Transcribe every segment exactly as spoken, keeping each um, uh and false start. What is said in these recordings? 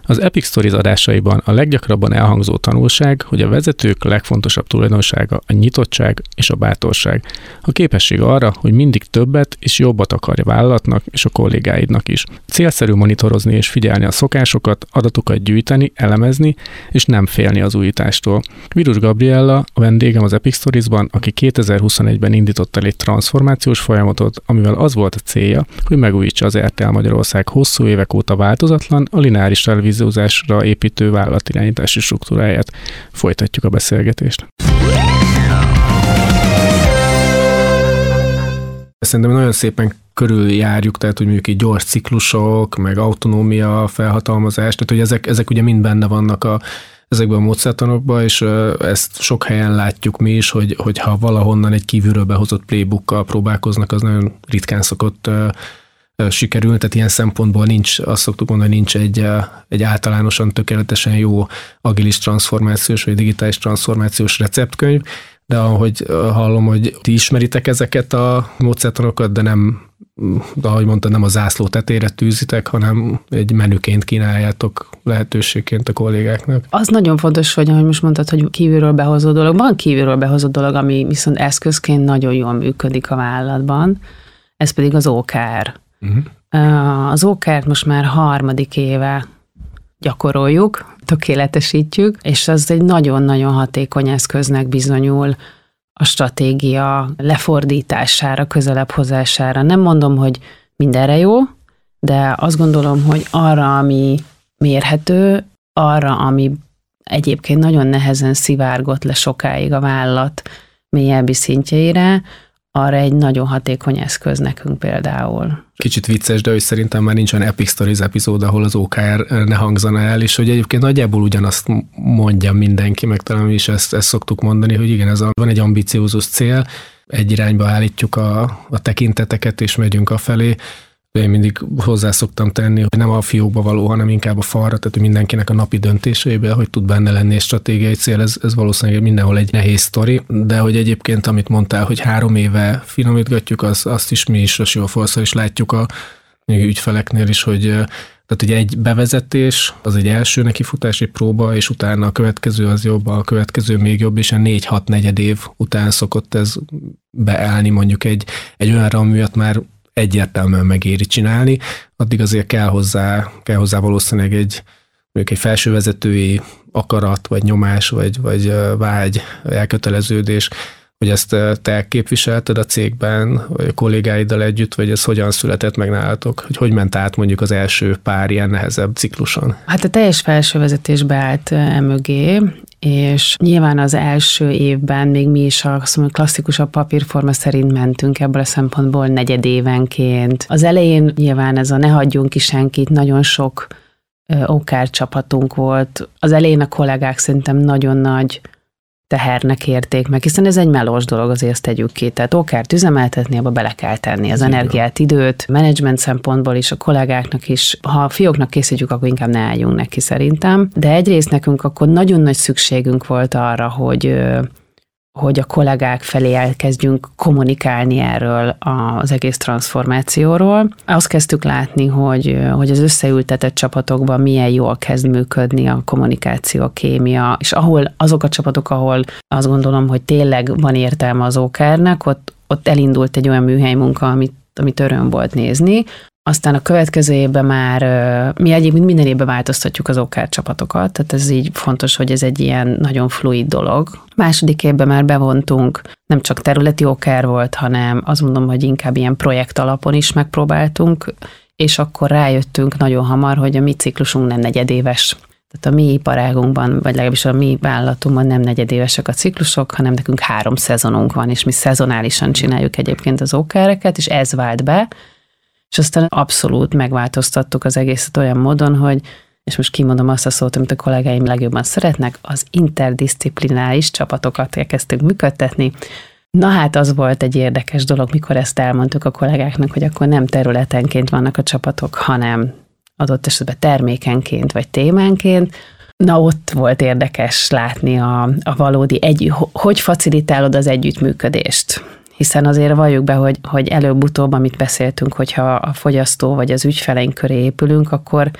Az Epic Stories adásaiban a leggyakrabban elhangzó tanulság, hogy a vezetők legfontosabb tulajdonsága a nyitottság és a bátorság. A képesség arra, hogy mindig többet és jobbat akarja vállalatnak és a kollégáidnak is. Célszerű monitorozni és figyelni a szokásokat, adatokat gyűjteni, elemezni, és nem félni az újítástól. Virus Gabriella, a vendégem az Epic Storiesban, aki kétezer-huszonegyben indított el egy transformációs folyamatot, amivel az volt a célja, hogy megújítsa az er té el Magyarország hosszú évek óta változatlan, a lineáris televíziózásra építő vállalatirányítási struktúráját. Folytatjuk a beszélgetést. Szerintem nagyon szépen körüljárjuk, tehát hogy mondjuk így gyors ciklusok, meg autonómia, felhatalmazás, tehát hogy ezek, ezek ugye mind benne vannak a, ezekben a módszertanokban, és ezt sok helyen látjuk mi is, hogy, hogy ha valahonnan egy kívülről behozott playbookkal próbálkoznak, az nagyon ritkán szokott sikerül, tehát ilyen szempontból nincs, azt szoktuk mondani, nincs egy, egy általánosan tökéletesen jó agilis transformációs vagy digitális transformációs receptkönyv, de ahogy hallom, hogy ti ismeritek ezeket a módszertanokat, de nem, de ahogy mondtad, nem a zászló tetejére tűzitek, hanem egy menüként kínáljátok lehetőségként a kollégáknak. Az nagyon fontos, hogy ahogy most mondtad, hogy kívülről behozó dolog, van kívülről behozó dolog, ami viszont eszközként nagyon jól működik a vállalatban, ez pedig az o ká er. Uh-huh. Az o ká er-t most már harmadik éve gyakoroljuk, tökéletesítjük, és ez egy nagyon-nagyon hatékony eszköznek bizonyul a stratégia lefordítására, közelebb hozására. Nem mondom, hogy mindenre jó, de azt gondolom, hogy arra, ami mérhető, arra, ami egyébként nagyon nehezen szivárgott le sokáig a vállalat mélyebbi szintjeire, arra egy nagyon hatékony eszköz nekünk például. Kicsit vicces, de hogy szerintem már nincs olyan Epic Stories epizód, ahol az o ká er ne hangzana el, és hogy egyébként nagyjából ugyanazt mondja mindenki, meg talán mi is ezt, ezt szoktuk mondani, hogy igen, ez a, van egy ambiciózus cél, egy irányba állítjuk a, a tekinteteket, és megyünk afelé. Én mindig hozzá szoktam tenni, hogy nem a fiókba való, hanem inkább a falra, tehát mindenkinek a napi döntéseiben, hogy tud benne lenni egy stratégiai cél, ez, ez valószínűleg mindenhol egy nehéz sztori, de hogy egyébként, amit mondtál, hogy három éve finomítgatjuk, az, azt is mi is, a Sivaforszal is látjuk a ügyfeleknél is, hogy tehát ugye egy bevezetés, az egy első nekifutás, egy próba, és utána a következő az jobb, a következő még jobb, és a négy-hat negyed év után szokott ez beállni, mondjuk egy, egy olyanra, amiatt már egyértelműen megéri csinálni, addig azért kell hozzá, kell hozzá valószínűleg egy, egy felsővezetői akarat, vagy nyomás, vagy, vagy vágy, elköteleződés, hogy ezt te képviselted a cégben, vagy a kollégáiddal együtt, vagy ez hogyan született meg nálatok, hogy hogy ment át mondjuk az első pár ilyen nehezebb cikluson? Hát a teljes felsővezetés beállt emögé, és nyilván az első évben még mi is a klasszikusabb papírforma szerint mentünk ebből a szempontból negyedévenként. Az elején nyilván ez a ne hagyjunk ki senkit, nagyon sok o ká er csapatunk volt. Az elején a kollégák szerintem nagyon nagy tehernek érték meg, hiszen ez egy melós dolog, azért ezt tegyük ki. Tehát o ká er-t üzemeltetni, abba bele kell tenni az energiát, időt, menedzsment szempontból is, a kollégáknak is. Ha a fióknak készítjük, akkor inkább ne álljunk neki szerintem. De egyrészt nekünk akkor nagyon nagy szükségünk volt arra, hogy hogy a kollégák felé elkezdjünk kommunikálni erről az egész transformációról. Azt kezdtük látni, hogy, hogy az összeültetett csapatokban milyen jól kezd működni a kommunikáció, a kémia, és ahol azok a csapatok, ahol azt gondolom, hogy tényleg van értelme az o ká er-nek, ott, ott elindult egy olyan műhely munka, amit, amit öröm volt nézni. Aztán a következő évben már, mi egyébként minden évben változtatjuk az o ká er csapatokat, tehát ez így fontos, hogy ez egy ilyen nagyon fluid dolog. Második évben már bevontunk, nem csak területi o ká er volt, hanem azt mondom, hogy inkább ilyen projekt alapon is megpróbáltunk, és akkor rájöttünk nagyon hamar, hogy a mi ciklusunk nem negyedéves. Tehát a mi iparágunkban, vagy legalábbis a mi vállalatunkban nem negyedévesek a ciklusok, hanem nekünk három szezonunk van, és mi szezonálisan csináljuk egyébként az o ká er-eket, és ez vált be, és aztán abszolút megváltoztattuk az egészet olyan módon, hogy, és most kimondom azt a szót, amit a kollégáim legjobban szeretnek, az interdisziplinális csapatokat elkezdtük működtetni. Na hát az volt egy érdekes dolog, mikor ezt elmondtuk a kollégáknak, hogy akkor nem területenként vannak a csapatok, hanem adott esetben termékenként vagy témánként. Na ott volt érdekes látni a, a valódi, egy, hogy facilitálod az együttműködést. Hiszen azért valljuk be, hogy, hogy előbb-utóbb, amit beszéltünk, hogyha a fogyasztó vagy az ügyfeleink köré épülünk, akkor,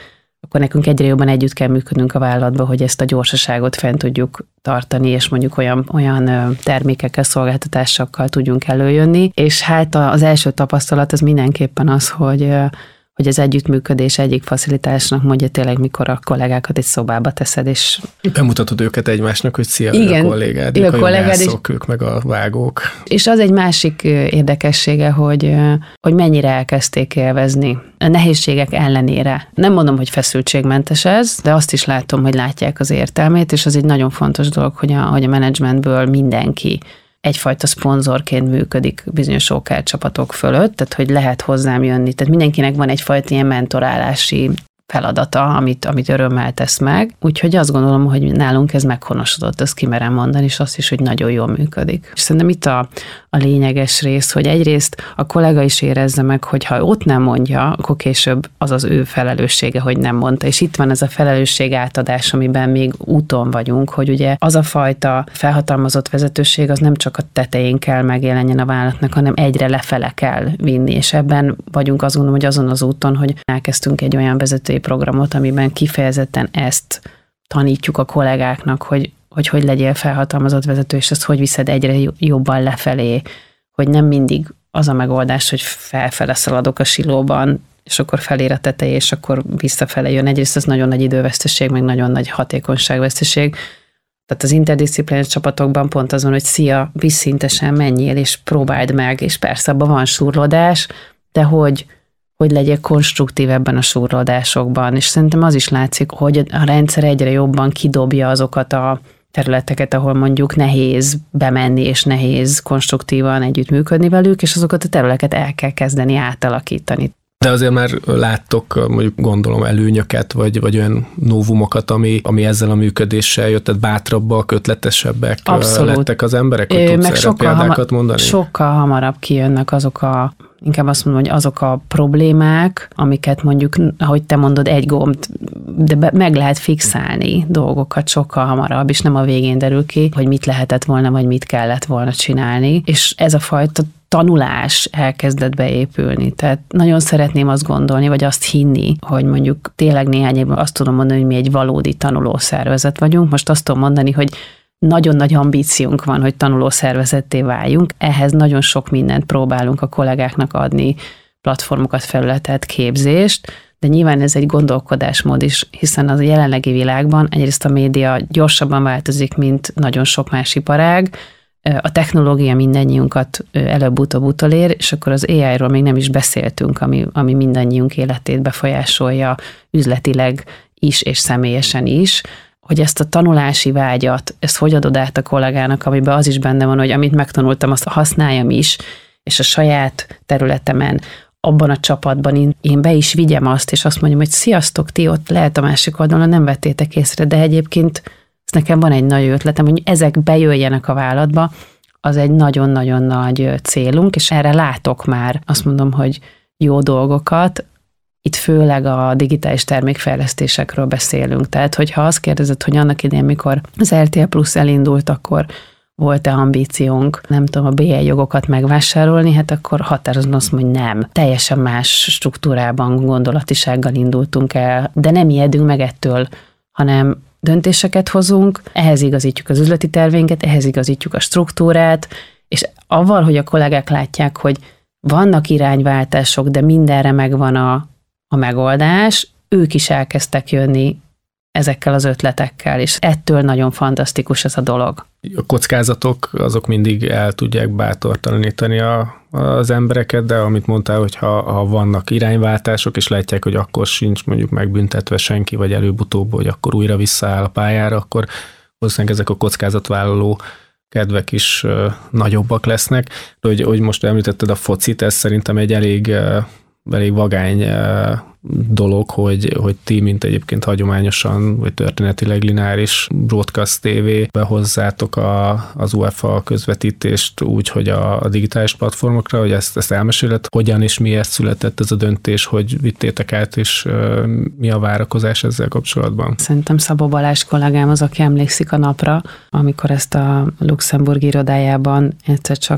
akkor nekünk egyre jobban együtt kell működnünk a vállalatba, hogy ezt a gyorsaságot fent tudjuk tartani, és mondjuk olyan, olyan termékekkel, szolgáltatásokkal tudjunk előjönni. És hát az első tapasztalat az mindenképpen az, hogy hogy az együttműködés egyik facilitásnak mondja tényleg, mikor a kollégákat egy szobába teszed, és... Bemutatod őket egymásnak, hogy szia, igen, a kollégád, a, a kollégád, ők meg a vágók. És az egy másik érdekessége, hogy, hogy mennyire elkezdték élvezni. A nehézségek ellenére. Nem mondom, hogy feszültségmentes ez, de azt is látom, hogy látják az értelmét, és az egy nagyon fontos dolog, hogy a, hogy a menedzsmentből mindenki egyfajta szponzorként működik bizonyos ó ká er csapatok fölött, tehát hogy lehet hozzám jönni. Tehát mindenkinek van egyfajta ilyen mentorálási feladata, amit, amit örömmel tesz meg. Úgyhogy azt gondolom, hogy nálunk ez meghonosodott, ezt kimerem mondani, és azt is, hogy nagyon jól működik. És szerintem itt a, a lényeges rész, hogy egyrészt a kollega is érezze meg, hogy ha ott nem mondja, akkor később az az ő felelőssége, hogy nem mondta. És itt van ez a felelősség átadás, amiben még úton vagyunk, hogy ugye az a fajta felhatalmazott vezetőség, az nem csak a tetején kell megjelenjen a vállalatnak, hanem egyre lefele kell vinni. És ebben vagyunk azt gondolom, hogy azon az úton, hogy elkezdtünk egy olyan vezetői programot, amiben kifejezetten ezt tanítjuk a kollégáknak, hogy hogy, hogy legyél felhatalmazott vezető, és ezt hogy viszed egyre jobban lefelé, hogy nem mindig az a megoldás, hogy felfele szaladok a silóban, és akkor felér a teteje, és akkor visszafele jön. Egyrészt ez nagyon nagy időveszteség, meg nagyon nagy hatékonyságveszteség. Tehát az interdisziplináris csapatokban pont azon, hogy szia, vízszintesen menjél, és próbáld meg, és persze abban van súrlódás, de hogy hogy legyek konstruktív ebben a súrlódásokban, és szerintem az is látszik, hogy a rendszer egyre jobban kidobja azokat a területeket, ahol mondjuk nehéz bemenni, és nehéz konstruktívan együttműködni velük, és azokat a területeket el kell kezdeni átalakítani. De azért már láttok, mondjuk gondolom előnyöket, vagy, vagy olyan novumokat, ami, ami ezzel a működéssel jött, tehát bátrabbak, ötletesebbek Abszolút. Lettek az emberek, hogy tudsz erre példákat hamar, mondani? Sokkal hamarabb kijönnek azok a, inkább azt mondom, hogy azok a problémák, amiket mondjuk, ahogy te mondod, egy gomb, de be, meg lehet fixálni dolgokat sokkal hamarabb, és nem a végén derül ki, hogy mit lehetett volna, vagy mit kellett volna csinálni. És ez a fajta tanulás elkezdett beépülni. Tehát nagyon szeretném azt gondolni, vagy azt hinni, hogy mondjuk tényleg néhány évben azt tudom mondani, hogy mi egy valódi tanulószervezet vagyunk. Most azt tudom mondani, hogy nagyon nagy ambíciónk van, hogy tanulószervezetté váljunk. Ehhez nagyon sok mindent próbálunk a kollégáknak adni, platformokat, felületet, képzést, de nyilván ez egy gondolkodásmód is, hiszen az a jelenlegi világban egyrészt a média gyorsabban változik, mint nagyon sok más iparág, a technológia mindannyiunkat előbb-utóbb utolér, és akkor az á í-ról még nem is beszéltünk, ami, ami mindannyiunk életét befolyásolja üzletileg is, és személyesen is, hogy ezt a tanulási vágyat, ezt hogy adod át a kollégának, amiben az is benne van, hogy amit megtanultam, azt használjam is, és a saját területemen, abban a csapatban én be is vigyem azt, és azt mondjam, hogy sziasztok, ti ott lehet a másik oldalon, nem vettétek észre, de egyébként ez nekem van egy nagy ötletem, hogy ezek bejöjjenek a vállalatba, az egy nagyon-nagyon nagy célunk, és erre látok már, azt mondom, hogy jó dolgokat. Itt főleg a digitális termékfejlesztésekről beszélünk. Tehát, hogyha azt kérdezed, hogy annak idején, mikor az er té el Plus elindult, akkor volt-e ambíciónk, nem tudom, a bé el jogokat megvásárolni, hát akkor határozom azt mondom, hogy nem. Teljesen más struktúrában, gondolatisággal indultunk el, de nem ijedünk meg ettől, hanem döntéseket hozunk, ehhez igazítjuk az üzleti tervénket, ehhez igazítjuk a struktúrát, és avval, hogy a kollégák látják, hogy vannak irányváltások, de mindenre megvan a, a megoldás, ők is elkezdtek jönni ezekkel az ötletekkel, és ettől nagyon fantasztikus ez a dolog. A kockázatok azok mindig el tudják bátortalanítani a, az embereket, de amit mondtál, hogy ha, ha vannak irányváltások, és látják, hogy akkor sincs mondjuk megbüntetve senki, vagy előbb-utóbb, hogy akkor újra visszaáll a pályára, akkor valószínűleg ezek a kockázatvállaló kedvek is uh, nagyobbak lesznek. De hogy, hogy most említetted a focit, ez szerintem egy elég, uh, elég vagány uh, dolog, hogy, hogy ti, mint egyébként hagyományosan, vagy történetileg lineáris broadcast té vé-be hozzátok a, az u ef á közvetítést úgy, hogy a, a digitális platformokra, hogy ezt, ezt elmeséled, hogyan és miért született ez a döntés, hogy vittétek át, és uh, mi a várakozás ezzel kapcsolatban? Szerintem Szabó Balázs kollégám az, aki emlékszik a napra, amikor ezt a Luxemburg irodájában egyszer csak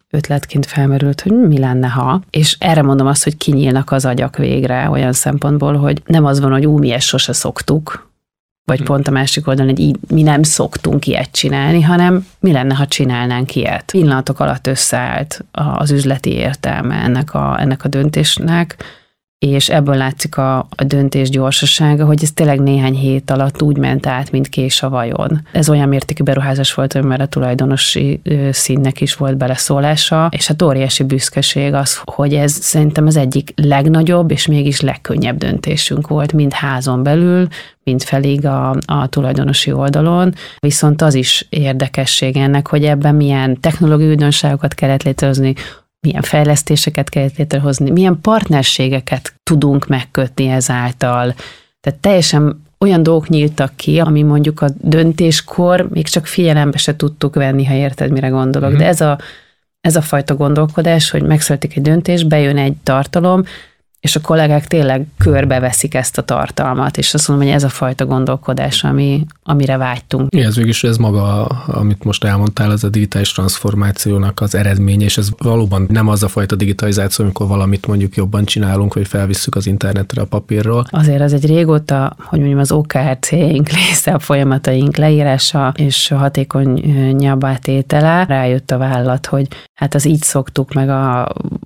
ötletként felmerült, hogy mi lenne, ha. És erre mondom azt, hogy kinyílnak az agyak végre olyan szempontból, hogy nem az van, hogy ú, mi ezt sose szoktuk, vagy pont a másik oldalon, hogy így, mi nem szoktunk ilyet csinálni, hanem mi lenne, ha csinálnánk ilyet. Pillanatok alatt összeállt az üzleti értelme ennek a, ennek a döntésnek, és ebből látszik a, a döntés gyorsasága, hogy ez tényleg néhány hét alatt úgy ment át, mint kés a vajon. Ez olyan mértékű beruházás volt, hogy már a tulajdonosi színnek is volt beleszólása, és hát óriási büszkeség az, hogy ez szerintem az egyik legnagyobb, és mégis legkönnyebb döntésünk volt, mind házon belül, mind felég a, a tulajdonosi oldalon. Viszont az is érdekesség ennek, hogy ebben milyen technológiai újdonságokat kellett létrehozni, milyen fejlesztéseket kell létrehozni, milyen partnerségeket tudunk megkötni ezáltal. Tehát teljesen olyan dolgok nyíltak ki, ami mondjuk a döntéskor még csak figyelembe se tudtuk venni, ha érted, mire gondolok. Mm-hmm. De ez a, ez a fajta gondolkodás, hogy megszületik egy döntés, bejön egy tartalom, és a kollégák tényleg körbeveszik ezt a tartalmat, és azt mondom, hogy ez a fajta gondolkodás, ami, amire vágytunk. Igen, ez végülis ez maga, amit most elmondtál, az a digitális transformációnak az eredménye, és ez valóban nem az a fajta digitalizáció, amikor valamit mondjuk jobban csinálunk, vagy felvisszük az internetre a papírról. Azért az egy régóta, hogy mondjam, az o ká er cé-ink része, a folyamataink leírása és hatékonyabbá tétele. Rájött a vállalat, hogy hát az így szoktuk, meg a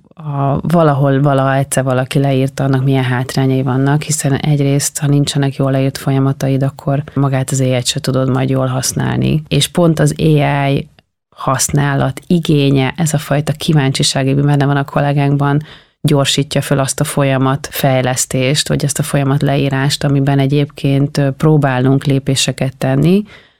A, valahol valaha egyszer valaki leírta, annak milyen hátrányai vannak, hiszen egyrészt, ha nincsenek jól leírt folyamataid, akkor magát az á í-t se tudod majd jól használni. És pont az á i használat igénye, ez a fajta kíváncsiság, ami benne van a kollégánkban, gyorsítja föl azt a folyamat fejlesztést, vagy ezt a folyamat leírást, amiben egyébként próbálunk lépéseket tenni,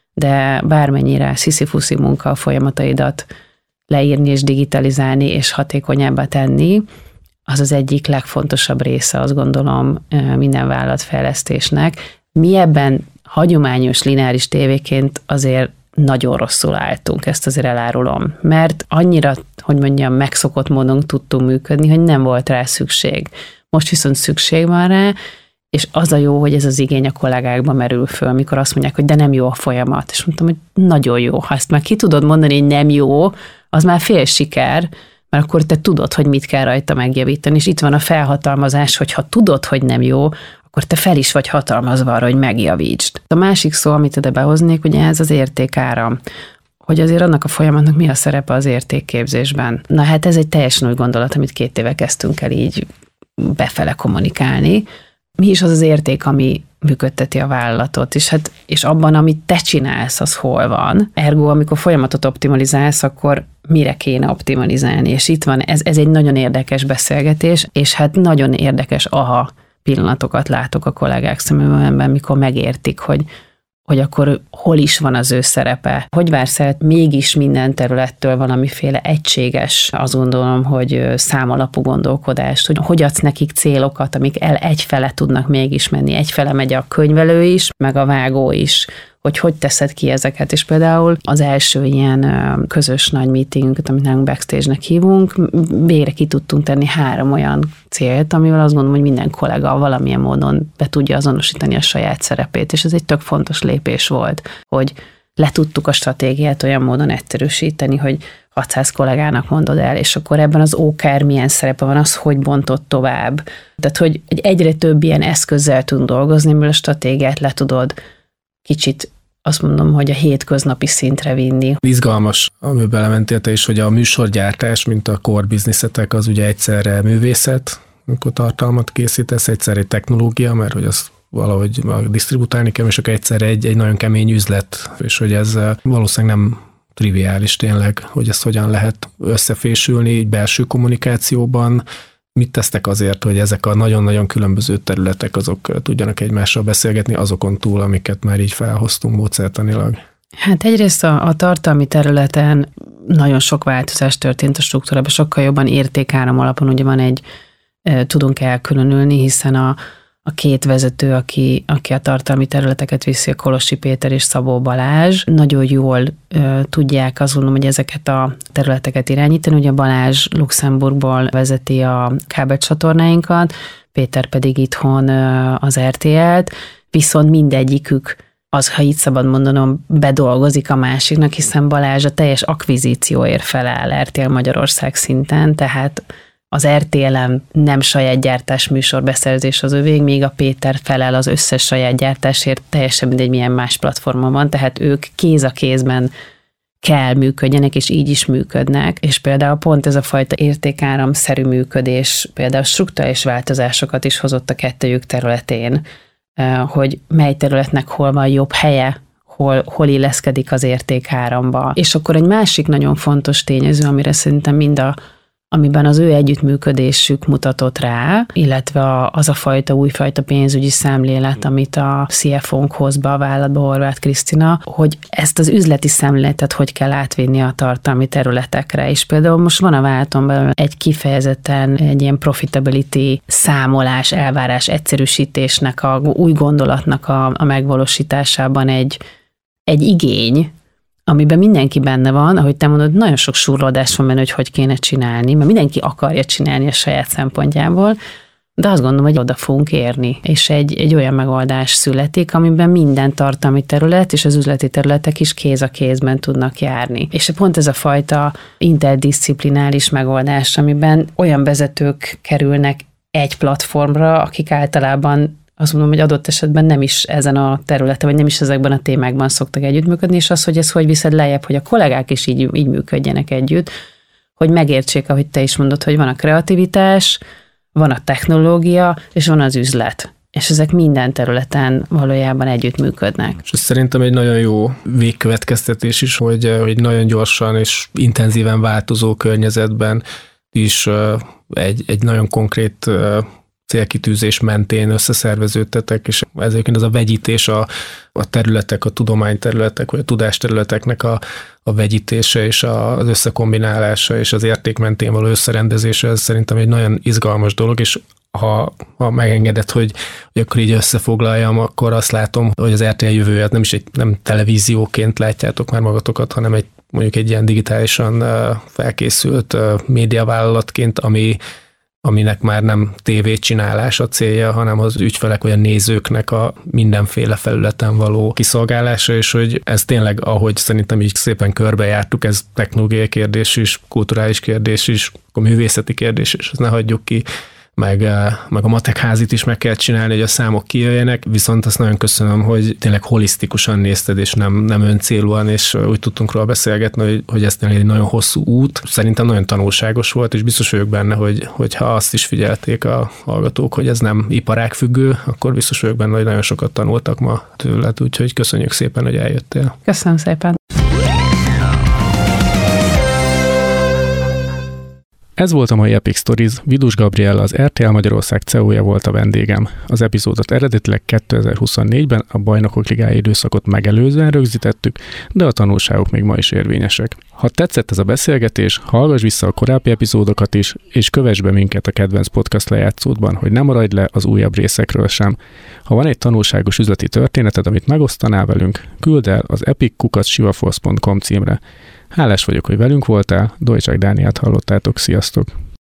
de bármennyire sziszifuszi munka a folyamataidat leírni és digitalizálni és hatékonyabbá tenni, az az egyik legfontosabb része, azt gondolom, minden vállalatfejlesztésnek. Mi ebben hagyományos lineáris tévéként azért nagyon rosszul álltunk, ezt azért elárulom, mert annyira, hogy mondjam, megszokott módon tudtunk működni, hogy nem volt rá szükség. Most viszont szükség van rá, és az a jó, hogy ez az igény a kollégákban merül föl, amikor azt mondják, hogy de nem jó a folyamat. És mondtam, hogy nagyon jó. Ha ezt már ki tudod mondani, hogy nem jó, az már fél siker, mert akkor te tudod, hogy mit kell rajta megjavítani, és itt van a felhatalmazás, hogy ha tudod, hogy nem jó, akkor te fel is vagy hatalmazva arra, hogy megjavítsd. A másik szó, amit ide behoznék, ugye ez az értékáram, hogy azért annak a folyamatnak mi a szerepe az értékképzésben. Na hát ez egy teljesen új gondolat, amit két éve kezdtünk el így befele kommunikálni. Mi is az az érték, ami működteti a vállalatot, és, hát, és abban, amit te csinálsz, az hol van. Ergo, amikor folyamatot optimalizálsz, akkor mire kéne optimalizálni, és itt van, ez, ez egy nagyon érdekes beszélgetés, és hát nagyon érdekes aha pillanatokat látok a kollégák szemében, mikor megértik, hogy hogy akkor hol is van az ő szerepe. Hogy vársz el mégis minden területtől valamiféle egységes, azt gondolom, hogy számalapú gondolkodást, hogy hogy adsz nekik célokat, amik el egyfele tudnak mégis menni. Egyfele megy a könyvelő is, meg a vágó is, hogy hogy teszed ki ezeket. És például az első ilyen közös nagy meetingünket, amit nálunk backstage-nek hívunk, végre ki tudtunk tenni három olyan célt, amivel azt gondolom, hogy minden kollega valamilyen módon be tudja azonosítani a saját szerepét, és ez egy tök fontos lépés volt, hogy le tudtuk a stratégiát olyan módon egyszerűsíteni, hogy hatszáz kollégának mondod el, és akkor ebben az o ká er milyen szerepe van, az hogy bontott tovább. Tehát, hogy egyre több ilyen eszközzel tudunk dolgozni, amiből a stratégiát le tudod kicsit azt mondom, hogy a hétköznapi szintre vinni. Izgalmas, amiben belementél te is, hogy a műsorgyártás, mint a core businessetek, az ugye egyszerre művészet, amikor tartalmat készítesz, egyszerre egy technológia, mert hogy azt valahogy disztributálni kell, és akkor egyszerre egy, egy nagyon kemény üzlet, és hogy ez valószínűleg nem triviális tényleg, hogy ezt hogyan lehet összefésülni így belső kommunikációban. Mit tesztek azért, hogy ezek a nagyon-nagyon különböző területek azok tudjanak egymással beszélgetni, azokon túl, amiket már így felhoztunk módszertanilag? Hát egyrészt a, a tartalmi területen nagyon sok változás történt a struktúrában, sokkal jobban értékáram alapon ugye van egy, e, tudunk elkülönülni, hiszen a, a két vezető, aki, aki a tartalmi területeket viszi, a Kolossi Péter és Szabó Balázs, nagyon jól e, tudják azt gondolom, hogy ezeket a területeket irányítani. Ugye Balázs Luxemburgból vezeti a kábelcsatornáinkat, Péter pedig itthon e, az er té el-t, viszont mindegyikük az, ha így szabad mondanom, bedolgozik a másiknak, hiszen Balázs a teljes akvizícióért felel er té el Magyarország szinten, tehát az er té el-en nem saját gyártás műsorbeszerzés az övék, míg a Péter felel az összes saját gyártásért, teljesen mindegy milyen más platformon van, tehát ők kéz a kézben kell működjenek, és így is működnek, és például pont ez a fajta értékáramszerű működés például strukturális változásokat is hozott a kettőjük területén, hogy mely területnek hol van jobb helye, hol, hol illeszkedik az értékáramba. És akkor egy másik nagyon fontos tényező, amire szerintem mind a amiben az ő együttműködésük mutatott rá, illetve az a fajta újfajta pénzügyi szemlélet, amit a cé ef ó-nk hoz be a vállalatba, Horváth Krisztina, hogy ezt az üzleti szemléletet hogy kell átvinni a tartalmi területekre. És például most van a vállalatomban egy kifejezetten egy ilyen profitability számolás, elvárás, egyszerűsítésnek, a új gondolatnak a, a megvalósításában egy, egy igény, amiben mindenki benne van, ahogy te mondod, nagyon sok surlódás van benne, hogy hogy kéne csinálni, mert mindenki akarja csinálni a saját szempontjából, de azt gondolom, hogy oda fogunk érni, és egy, egy olyan megoldás születik, amiben minden tartalmi terület és az üzleti területek is kéz a kézben tudnak járni. És pont ez a fajta interdisziplinális megoldás, amiben olyan vezetők kerülnek egy platformra, akik általában azt mondom, hogy adott esetben nem is ezen a területen, vagy nem is ezekben a témákban szoktak együttműködni, és az, hogy ez hogy viszed lejjebb, hogy a kollégák is így, így működjenek együtt, hogy megértsék, ahogy te is mondod, hogy van a kreativitás, van a technológia, és van az üzlet. És ezek minden területen valójában együttműködnek. És ez szerintem egy nagyon jó végkövetkeztetés is, hogy, hogy nagyon gyorsan és intenzíven változó környezetben is egy, egy nagyon konkrét célkitűzés mentén összeszerveződtetek, és ezért az a vegyítés, a, a területek, a tudományterületek, vagy a tudásterületeknek a, a vegyítése és a, az összekombinálása és az érték mentén való összerendezése, ez szerintem egy nagyon izgalmas dolog, és ha, ha megengedett, hogy, hogy akkor így összefoglaljam, akkor azt látom, hogy az er té el jövője nem is egy nem televízióként látjátok már magatokat, hanem egy mondjuk egy ilyen digitálisan felkészült médiavállalatként, ami aminek már nem tévécsinálás a célja, hanem az ügyfelek vagy a nézőknek a mindenféle felületen való kiszolgálása, és hogy ez tényleg, ahogy szerintem így szépen körbejártuk, ez technológiai kérdés is, kulturális kérdés is, a művészeti kérdés is, ezt ne hagyjuk ki, meg, meg a matekházit is meg kell csinálni, hogy a számok kijöjjenek, viszont azt nagyon köszönöm, hogy tényleg holisztikusan nézted, és nem, nem öncélúan, és úgy tudtunk róla beszélgetni, hogy, hogy ez tényleg egy nagyon hosszú út. Szerintem nagyon tanulságos volt, és biztos vagyok benne, hogy, hogy ha azt is figyelték a hallgatók, hogy ez nem iparágfüggő, akkor biztos vagyok benne, hogy nagyon sokat tanultak ma tőled, úgyhogy köszönjük szépen, hogy eljöttél. Köszönöm szépen. Ez volt a mai Epic Stories. Vidus Gabriella, az er té el Magyarország cé e o-ja volt a vendégem. Az epizódot eredetileg kétezer-huszonnégyben a Bajnokok Ligája időszakot megelőzően rögzítettük, de a tanulságok még ma is érvényesek. Ha tetszett ez a beszélgetés, hallgass vissza a korábbi epizódokat is, és kövess be minket a kedvenc podcast lejátszódban, hogy ne maradj le az újabb részekről sem. Ha van egy tanulságos üzleti történeted, amit megosztanál velünk, küld el az epic kukac sivaforce pont com címre. Hálás vagyok, hogy velünk voltál, Dojcsák Dánielt hallottátok, sziasztok!